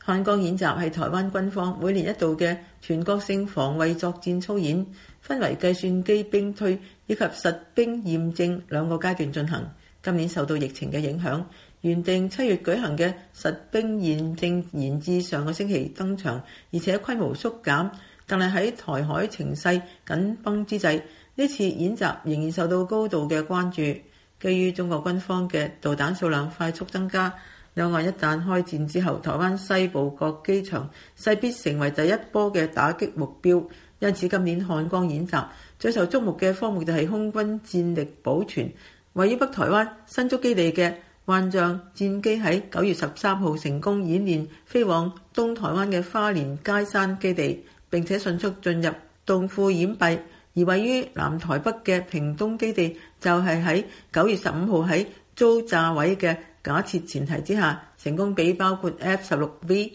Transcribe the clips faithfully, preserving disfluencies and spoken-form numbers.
漢江演習係台灣軍方每年一度嘅全國性防衛作戰操演，分為計算機兵推以及實兵驗證兩個階段進行。今年受到疫情嘅影響，原定七月舉行嘅實兵驗證延至上個星期登場，而且規模縮減。但係喺台海情勢緊繃之際，呢次演習仍然受到高度嘅關注。基於中國軍方嘅導彈數量快速增加，兩岸一旦開戰之後，台灣西部各機場勢必成為第一波嘅打擊目標。因此今年漢江演習最受矚目嘅科目就係空軍戰力保存。位於北台灣新竹基地嘅幻象戰機喺九月十三號成功演練飛往東台灣嘅花蓮佳山基地，並且迅速進入洞庫掩蔽。而位於南台北嘅屏東基地就係喺九月十五號喺遭炸毀嘅假設前提之下，成功俾包括 F 十六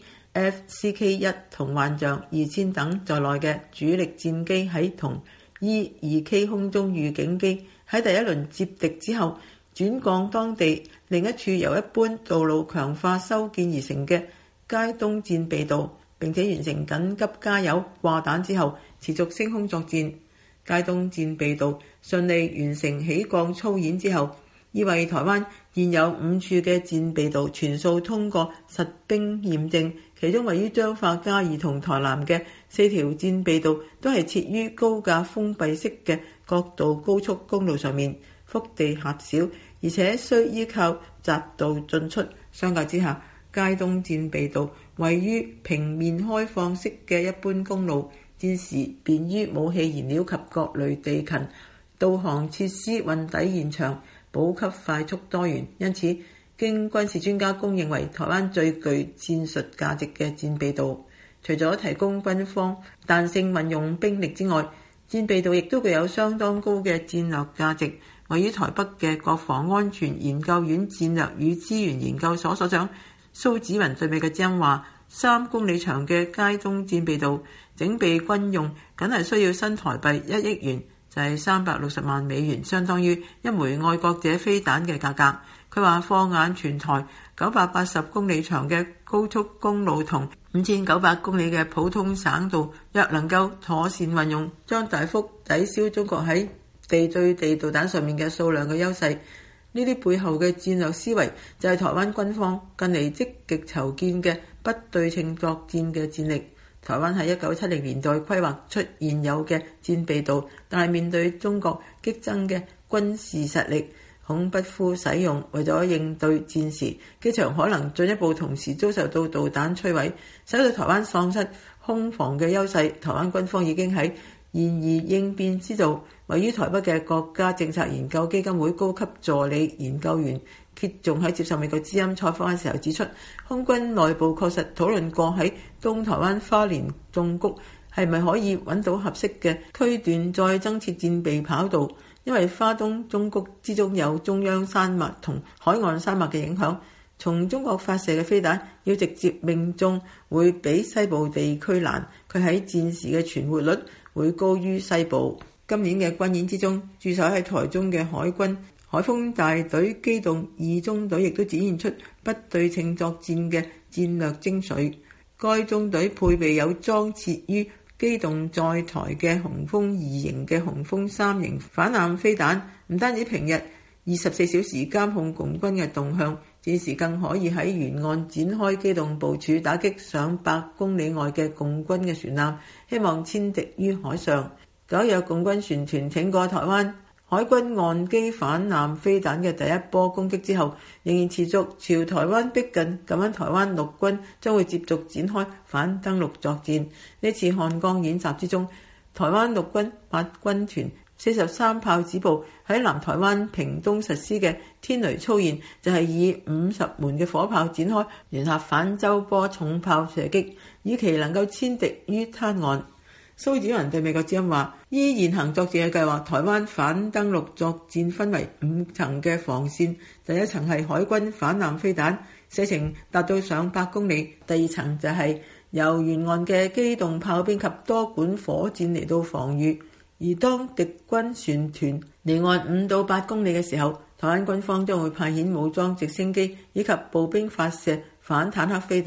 V、F C K 一同幻象二千等在內嘅主力戰機喺同 E 二 K 空中預警機喺第一輪接敵之後，轉降當地另一處由一般道路強化修建而成嘅佳東戰備道，並且完成緊急加油掛彈之後，持續升空作戰。佳東戰備道順利完成起降操演之後，意味台灣現有五處嘅戰備道全數通過實兵驗證，其中位於彰化、嘉義同台南嘅四條戰備道都係設於高架封閉式嘅國道高速公路上面，腹地狹小，而且需依靠匝道進出。相較之下，佳東戰備道位於平面開放式嘅一般公路，戰時便於武器燃料及各類地勤、導航設施運抵現場，補給快速多元，因此經軍事專家公認為台灣最具戰術價值嘅戰備道。除咗提供軍方彈性運用兵力之外，戰備道亦都具有相當高嘅戰略價值。位於台北嘅國防安全研究院戰略與資源研究所所長蘇子雲對美國之音話，三公里長嘅佳東戰備道整備軍用僅係需要新台幣一億元，就係三百六十萬美元，相當於一枚愛國者飛彈嘅價格。佢話放眼全台九百八十公里長嘅高速公路同五千九百公里嘅普通省道，若能夠妥善運用，將大幅抵消中國喺地對地導彈上面嘅數量嘅優勢。呢啲背後嘅戰略思維就係台灣軍方近嚟積極籌建嘅不對稱作戰嘅戰力。台灣喺一九七零年代規劃出現有嘅戰備道，但係面對中國激增嘅軍事實力，恐不敷使用。為咗應對戰時，機場可能進一步同時遭受到導彈摧毀，使到台灣喪失空防嘅優勢。台灣軍方已經喺現而應變之道，位於台北嘅國家政策研究基金會高級助理研究員揭仲喺接受美國之音採訪嘅時候指出，空軍內部確實討論過喺東台灣花蓮縱谷係咪可以揾到合適嘅區段再增設戰備跑道，因為花東縱谷之中有中央山脈同海岸山脈嘅影響，從中國發射嘅飛彈要直接命中會比西部地區難，佢喺戰時嘅存活率會高於西部。今年嘅軍演之中，駐守喺台中嘅海軍海鋒大隊機動二中隊亦都展現出不對稱作戰嘅戰略精髓。該中隊配備有裝設於機動載台嘅雄風二型嘅雄風三型反艦飛彈，唔單止平日二十四小時監控共軍嘅動向，戰時更可以喺沿岸展開機動部署，打擊上百公里外嘅共軍嘅船艦，希望殲敵於海上。九日共軍船團挺過台灣海軍岸基反艦飛彈嘅第一波攻擊之後，仍然持續朝台灣逼近，咁樣台灣陸軍將會接續展開反登陸作戰。呢次漢江演習之中，台灣陸軍八軍團四十三炮指部喺南台灣屏東實施嘅天雷操演，就係以五十門嘅火炮展開聯合反舟波重炮射擊，以期能夠殲敵於灘岸。蘇子雲對美國之音話，依現行作戰嘅計劃，台灣反登陸作戰分為五層嘅防線，第一層係海軍反艦飛彈，射程達到上百公里；第二層就係由沿岸嘅機動炮兵及多管火箭嚟到防禦。而當敵軍船團離岸五到八公里嘅時候，台灣軍方將會派遣武裝直升機以及步兵發射反坦克飛彈，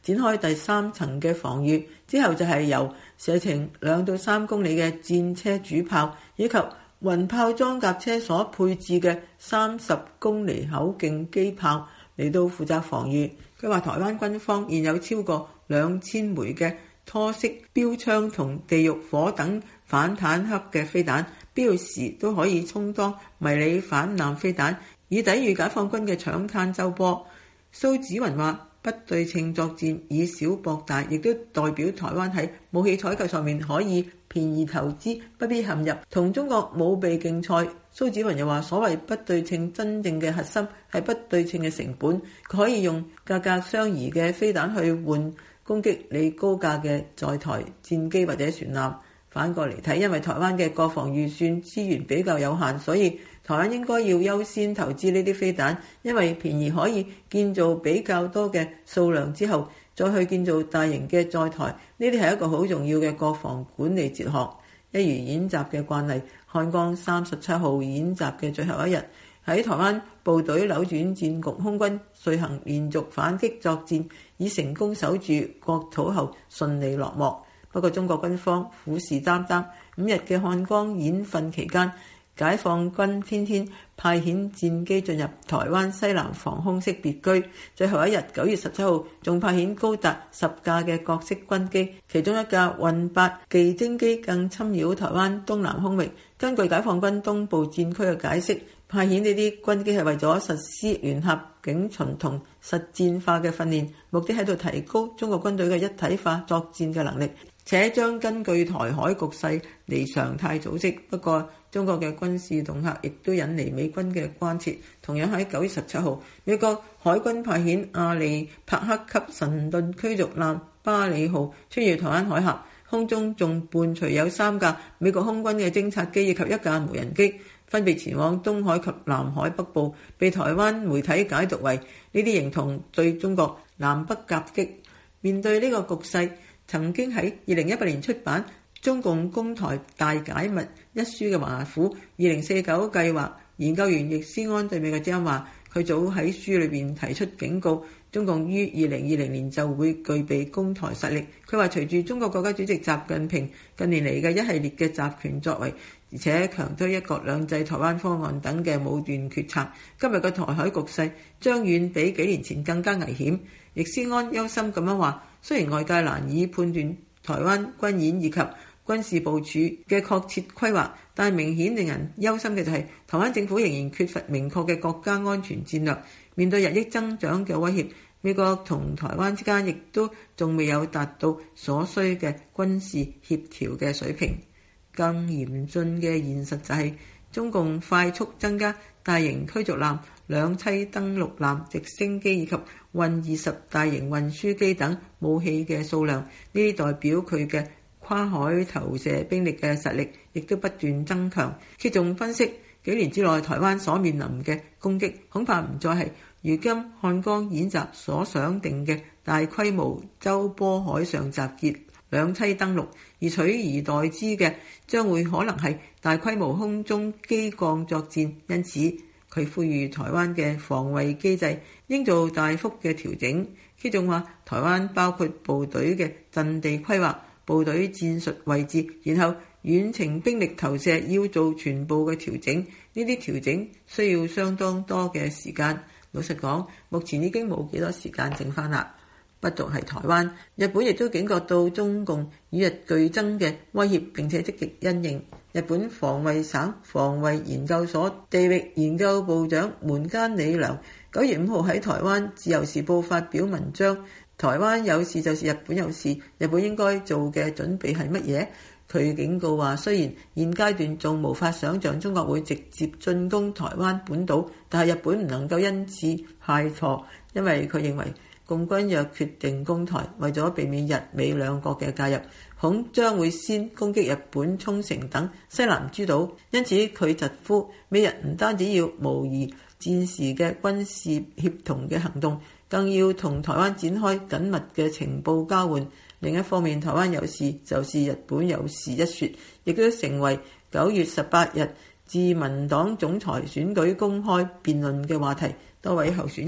展開第三層嘅防禦，之後就係由射程兩到三公里嘅戰車主炮以及雲炮裝甲車所配置嘅三十公里口徑機炮嚟到負責防禦。佢話台灣軍方現有超過兩千枚嘅拖式標槍同地獄火等反坦克嘅飛彈，必要時都可以充當迷你反艦飛彈，以抵禦解放軍嘅搶灘舟波。蘇紫雲話：不對稱作戰以小博大，亦都代表台灣喺武器採購上面可以便宜投資，不必陷入同中國武備競賽。蘇紫雲又話：所謂不對稱真正嘅核心係不對稱嘅成本，佢可以用價格相宜嘅飛彈去換攻擊你高價嘅在台戰機或者船艦。反過嚟睇，因為台灣嘅國防預算資源比較有限，所以台灣應該要優先投資呢啲飛彈，因為便宜可以建造比較多嘅數量之後，再去建造大型嘅載台。呢啲係一個好重要嘅國防管理哲學。一如演習嘅慣例，漢光三十七號演習嘅最後一日，喺台灣部隊扭轉戰局，空軍遂行連續反擊作戰，以成功守住國土後順利落幕。不過中國軍方虎視眈眈，五日嘅漢光演訓期間，解放軍天天派遣戰機進入台灣西南防空識別區，最後一日九月十七號仲派遣高達十架嘅各式軍機，其中一架運八技偵機更侵擾台灣東南空域。根據解放軍東部戰區嘅解釋，派遣呢啲軍機係為咗實施聯合警巡同實戰化嘅訓練，目的喺度提高中國軍隊嘅一體化作戰嘅能力，且將根據台海局勢嚟常態組織。不過中國嘅軍事恫嚇亦都引嚟美軍嘅關切。同樣喺九月十七號，美國海軍派遣阿利帕克級神盾驅逐艦巴里號穿越台灣海峽，空中仲伴隨有三架美國空軍嘅偵察機以及一架無人機，分別前往東海及南海北部，被台灣媒體解讀為呢啲形同對中國南北夾擊。面對呢個局勢，曾經喺二零一八年出版《中共攻台大解密》一書嘅華府二零四九計劃研究員易思安對美國之音話，佢早喺書裏邊提出警告，中共於二零二零年就會具備攻台實力。佢話隨住中國國家主席習近平近年嚟嘅一系列嘅集權作為，而且強推一國兩制台灣方案等嘅武斷決策，今日嘅台海局勢將遠比幾年前更加危險。易思安憂心咁樣話，雖然外界難以判斷台灣軍演以及軍事部署嘅確切規劃，但係明顯令人憂心嘅就係台灣政府仍然缺乏明確嘅國家安全戰略。面對日益增長嘅威脅，美國同台灣之間亦都仲未有達到所需嘅軍事協調嘅水平。更嚴峻嘅現實就係中共快速增加大型驅逐艦、兩棲登陸艦、直升機以及運二十大型運輸機等武器嘅數量，呢啲代表佢嘅跨海投射兵力嘅實力亦都不斷增強。揭仲分析，幾年之內台灣所面臨嘅攻擊恐怕唔再係如今漢光演習所想定嘅大規模舟波海上集結、兩棲登陸，而取而代之嘅將會可能係大規模空中機降作戰。因此佢呼籲台灣嘅防衛機制應做大幅嘅調整。揭仲話，台灣包括部隊嘅陣地規劃、部隊戰術位置，然後遠程兵力投射要做全部嘅調整，呢啲調整需要相當多嘅時間。老實講，目前已經冇幾多時間剩翻啦。不獨係台灣，日本亦都警覺到中共與日俱增嘅威脅，並且積極因應。日本防衛省防衛研究所地域研究部長門間理良九月五號喺台灣自由時報發表文章，台灣有事就是日本有事，日本應該做嘅準備係乜嘢？佢警告話，雖然現階段仲無法想像中國會直接進攻台灣本島，但係日本唔能夠因此懈怠，因為佢認為共軍若決定攻台，為咗避免日美兩國嘅介入，恐將會先攻擊日本沖繩等西南諸島。因此佢疾呼美日唔單止要模擬戰時嘅軍事協同嘅行動，更要同台灣展開緊密嘅情報交換。另一方面，台灣有事就是日本有事一說，亦都成為九月十八日自民黨總裁選舉公開辯論嘅話題。多位候選人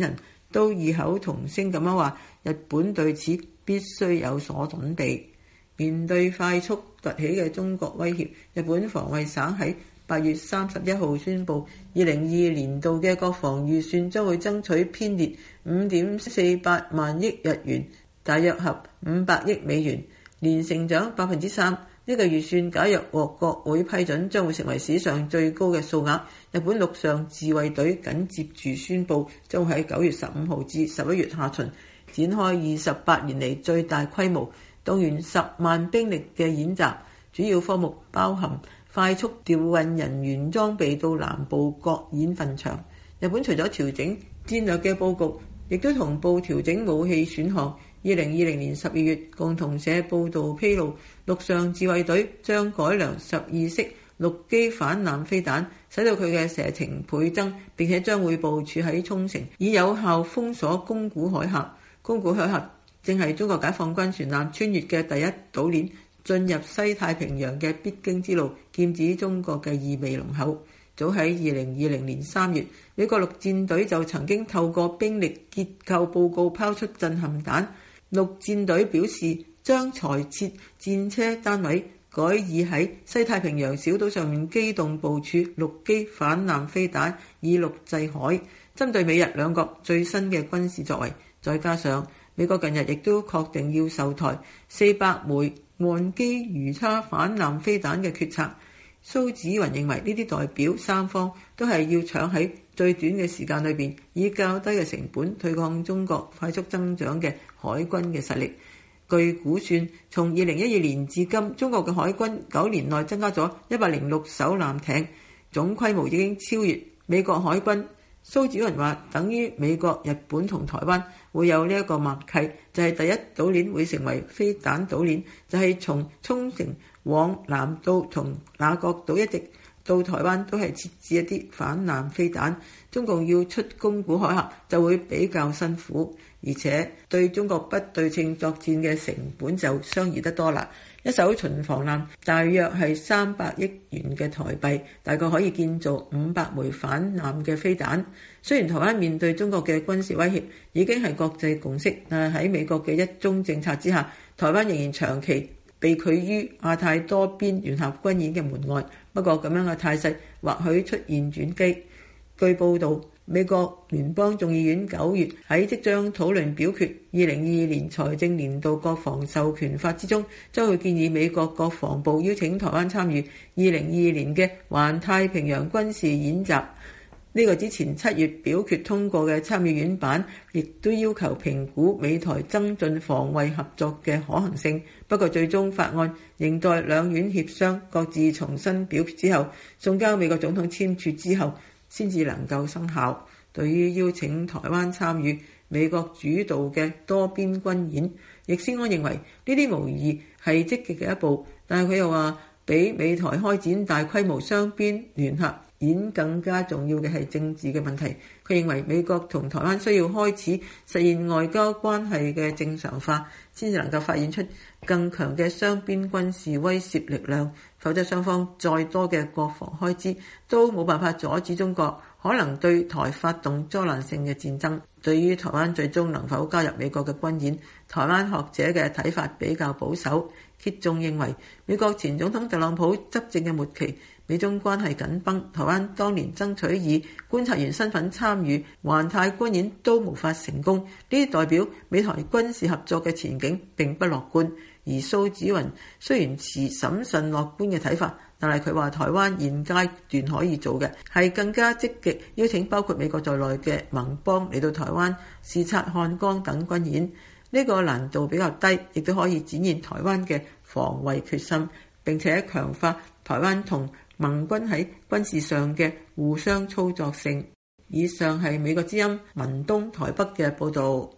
都異口同聲咁樣話，日本對此必須有所準備。面對快速崛起嘅中國威脅，日本防衛省喺八月三十一號宣布，二零二二年度嘅國防預算將會爭取編列五點四八萬億日元，大約合五百億美元，年成長百分之三。呢個預算假若獲國會批准，將會成為史上最高嘅數額。日本陸上自衛隊緊接住宣布，將會喺九月十五號至十一月下旬展開二十八年嚟最大規模動員十萬兵力嘅演習，主要科目包含快速調運人員裝備到南部各演訓場。日本除咗調整戰略嘅佈局，亦都同步調整武器選項。二零二零年十二月，共同社報導披露，陸上自衛隊將改良十二式陸基反艦飛彈，使到佢嘅射程倍增，並且將會部署喺沖繩，以有效封鎖宮古海峽。宮古海峽正係中國解放軍船艦穿越嘅第一島鏈，進入西太平洋嘅必經之路，劍指中國嘅意味濃厚。早喺二零二零年三月，美國陸戰隊就曾經透過兵力結構報告拋出震撼彈。陸戰隊表示，將裁撤戰車單位，改以喺西太平洋小島上面機動部署陸基反艦飛彈，以陸制海，針對美日兩國最新嘅軍事作為。再加上美國近日亦都確定要售台四百枚岸基魚叉反艦飛彈嘅決策。蘇紫雲認為呢啲代表三方都係要搶喺最短嘅時間裏邊，以較低嘅成本對抗中國快速增長嘅海軍嘅實力。據估算，從二零一二年至今，中國嘅海軍九年內增加咗一百零六艘艦艇，總規模已經超越美國海軍。蘇紫雲話，等於美國、日本同台灣會有呢一個默契，就係、是、第一島鏈會成為飛彈島鏈，就係、是、從沖繩往南到同那國島一直到台灣都係設置一啲反艦飛彈。中共要出宮古海峽就會比較辛苦，而且對中國不對稱作戰嘅成本就相宜得多啦。一艘巡防艦大約係三百億元嘅台幣，大概可以建造五百枚反艦嘅飛彈。雖然台灣面對中國嘅軍事威脅已經係國際共識，但係喺美國嘅一中政策之下，台灣仍然長期被拒於亞太多邊聯合軍演嘅門外。不過咁樣嘅態勢或許出現轉機。據報道，美國聯邦眾議院九月喺即將討論表決二零二二年財政年度國防授權法之中，將會建議美國國防部邀請台灣參與二零二二年嘅環太平洋軍事演習。呢個之前七月表決通過嘅參議院版，亦都要求評估美台增進防衛合作嘅可行性。不過最終法案仍待兩院協商，各自重新表決之後，送交美國總統簽署之後，先至能夠生效。對於邀請台灣參與美國主導嘅多邊軍演，易思安認為呢啲無疑係積極嘅一步，但係佢又話，比美台開展大規模雙邊聯合演更加重要嘅係政治嘅問題。佢認為美國同台灣需要開始實現外交關係嘅正常化，先至能夠發現出更強嘅雙邊軍事威懾力量，否則雙方再多嘅國防開支都冇辦法阻止中國可能對台發動災難性嘅戰爭。對於台灣最終能否加入美國嘅軍演，台灣學者嘅睇法比較保守。揭仲認為美國前總統特朗普執政嘅末期，美中關係緊繃，台灣當年爭取以觀察員身份參與環太軍演都無法成功，呢啲代表美台軍事合作嘅前景並不樂觀。而蘇紫雲雖然持審慎樂觀嘅睇法，但係佢話台灣現階段可以做嘅係更加積極邀請包括美國在內嘅盟邦嚟到台灣視察漢江等軍演，呢個難度比較低，亦都可以展現台灣嘅防衛決心，並且強化台灣同盟軍喺軍事上嘅互相操作性。以上係美國之音文東台北嘅報導。